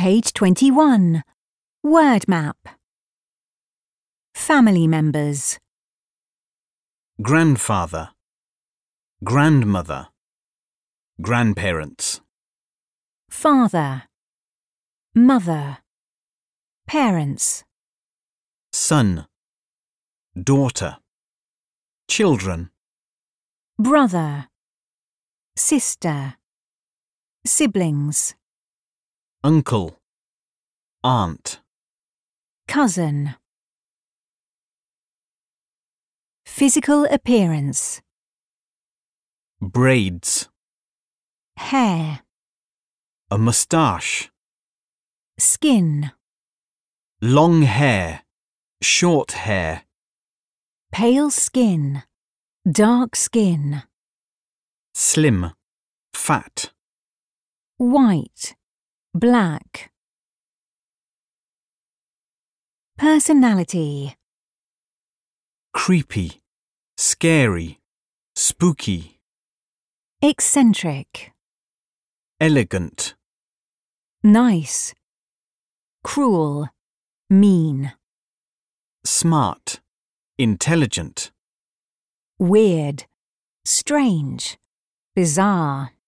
Page 21. Word map. Family members. Grandfather, grandmother, grandparents. Father. Mother. Parents. Son, daughter, children. Brother. Sister. Siblings. Uncle, aunt. Cousin. Physical appearance. Braids, Hair. a moustache. Skin. Long hair, short hair. Pale skin. Dark skin. Slim, fat. White. Black. Personality. Creepy, scary, spooky. Eccentric. Elegant, Nice. Cruel. Mean. smart, intelligent. Weird. Strange. Bizarre.